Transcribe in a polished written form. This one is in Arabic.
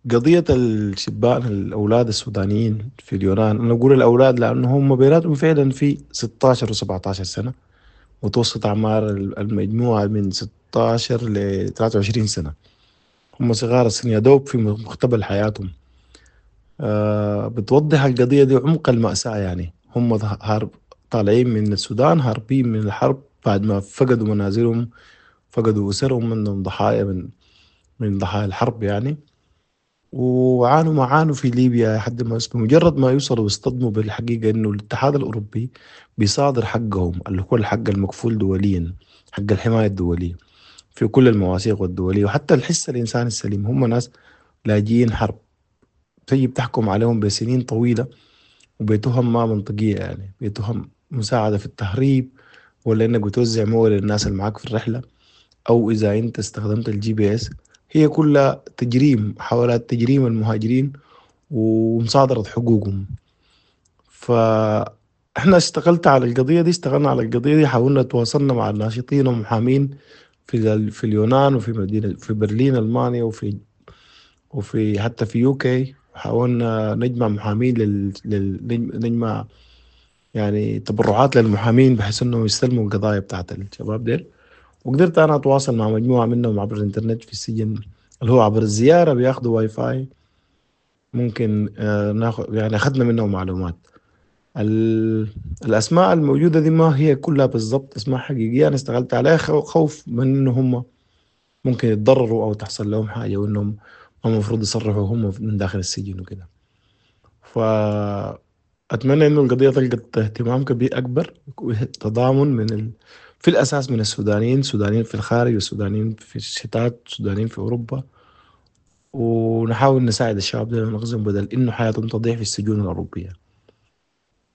قضية الشبان الأولاد السودانيين في اليونان، أنا أقول الأولاد لأنه هم بيناتهم فعلا في 16 و 17 سنة. متوسط أعمار المجموعة من 16 ل 23 سنة. هم صغار السن يا دوب في مقتبل حياتهم. بتوضح القضية دي عمق المأساة. يعني هم هارب طالعين من السودان، هاربين من الحرب بعد ما فقدوا منازلهم، فقدوا أسرهم، منهم ضحايا من ضحايا الحرب يعني. وعانوا ما عانوا في ليبيا لحد ما بمجرد ما يوصلوا ويصطدموا بالحقيقة إنه الاتحاد الأوروبي بيصادر حقهم اللي هو الحق المكفول دوليا، حق الحماية الدولية في كل المواثيق الدولية وحتى الحس الإنساني السليم. هم ناس لاجئين حرب تجي بتحكم عليهم بسنين طويلة وبتهم ما منطقية، يعني بتهم مساعدة في التهريب، ولا إنك بتوزع موية للناس اللي معاك في الرحلة، أو إذا أنت استخدمت الجي بي إس. هي كلها تجريم، محاولات تجريم المهاجرين ومصادرة حقوقهم. فاحنا اشتغلنا على القضية دي، حاولنا تواصلنا مع الناشطين والمحامين في اليونان وفي مدينة في برلين ألمانيا وفي حتى في يوكي. حاولنا نجمع محامين نجمع يعني تبرعات للمحامين بحيث انهم يستلموا القضايا بتاعت الشباب ديل. وقدرت انا اتواصل مع مجموعة منهم عبر الانترنت في السجن، اللي هو عبر الزيارة بياخدوا واي فاي. ممكن ناخد يعني اخذنا منهم معلومات. الأسماء الموجودة دي ما هي كلها بالضبط أسماء حقيقية، أنا اشتغلت عليها خوف من إنه هم ممكن يتضرروا أو تحصل لهم حاجة، وإنهم هم المفروض يصرحوا هم من داخل السجن وكده. فأتمنى إنه القضية تلقى اهتمام كبير أكبر، تضامن في الأساس من السودانيين، سودانيين في الخارج والسودانيين في الشتات، سودانيين في أوروبا. ونحاول نساعد الشباب ده ونغزهم بدل إنه حياتهم تضيع في السجون الأوروبية.